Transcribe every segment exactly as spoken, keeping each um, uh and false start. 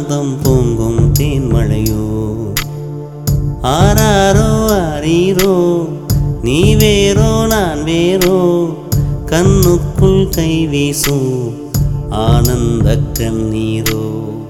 ஆனந்தம் பொங்கும் தேன்மழையோ. ஆராரோ ஆரீரோ நீ வேறோ நான் வேறோ கண்ணுக்குள் கை வீசும் ஆனந்த கண்ணீரோ.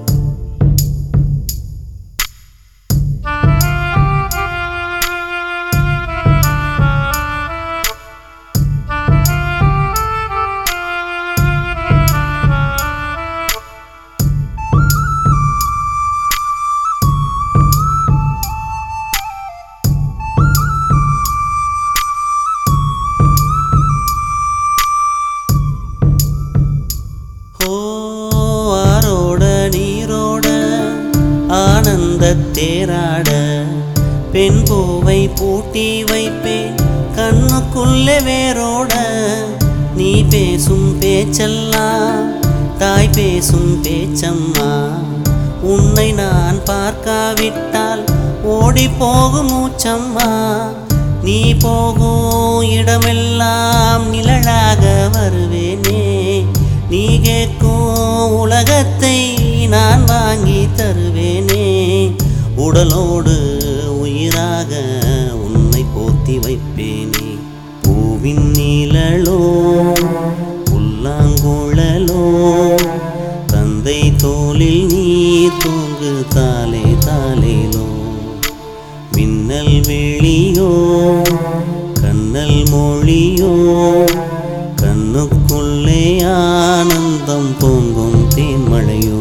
ஆரோட நீரோட ஆனந்த தேராட பெண் பூவை பூட்டி வைப்பேன் கண்ணுக்குள்ளே வேரோட. நீ பேசும் பேச்செல்லாம் தாய் பேசும் பேச்சம்மா. உன்னை நான் பார்க்காவிட்டால் ஓடி போகும் மூச்சம்மா. நீ போகும் இடமெல்லாம் நிழலாக வருவேனே. நீ கேட்கும் உலகத்தை நான் வாங்கி தருவேனே. உடலோடு உயிராக உன்னை போத்தி வைப்பேனே. பூவின் நீழலோ புல்லாங்குழலோ தந்தை தோளில் நீ தூங்கு தாலே தாலேலோ. மின்னல் விழியோ கண்ணல் மொழியோ கண்ணுக்குள்ளே ஆனந்தம் பொங்கும் தேன்மழையோ.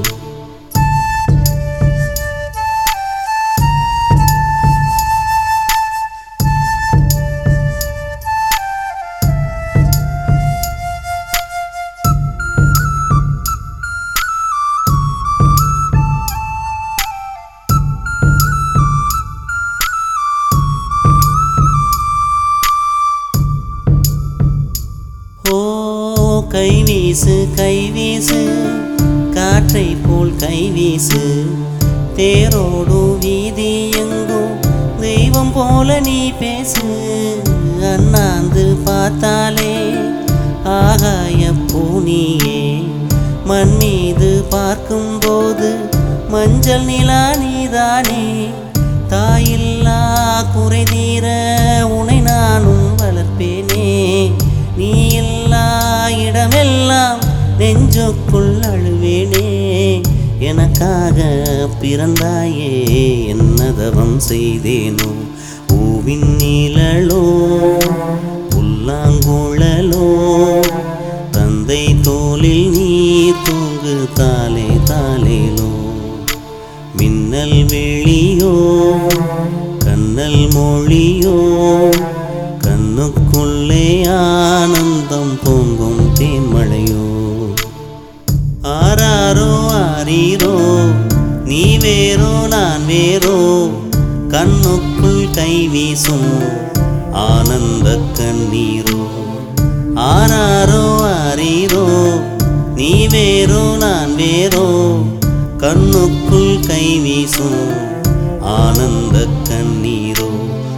கை வீசு கை வீசு காற்றை போல் கை வீசு. தேரோடும் வீதி எங்கும் தெய்வம் போல நீ பேசு. அண்ணாந்து பார்த்தாலே ஆகாய பூனியே. மண் மீது பார்க்கும்போது மஞ்சள் நிலா நீதானே. தாயில்லா குறை தீர உனை நானும் வளர்ப்பேனே. நீ இல்லா இடமெல்லாம் நெஞ்சுக்குள் அழுவேனே. எனக்காக பிறந்தாயே என்னதவம் செய்தேனோ. பூவின் நீழலோ புல்லாங்குழலோ தந்தை தோளில் நீ தூங்கு தாலே தாலேலோ. மின்னல் விழியோ கண்ணல் மொழியோ கண்ணுக்குள்ளே ஆனந்தம் பொங்கும் தேன்மழையோ. ஆராரோ ஆரீரோ நீ வேறோ நான் வேறோ கண்ணுக்குள் கை வீசும் ஆனந்த கண்ணீரோ. ஆராரோ ஆரீரோ நீ வேறோ நான் வேறோ கண்ணுக்குள் கை வீசும் ஆனந்த கண்ணீரோ.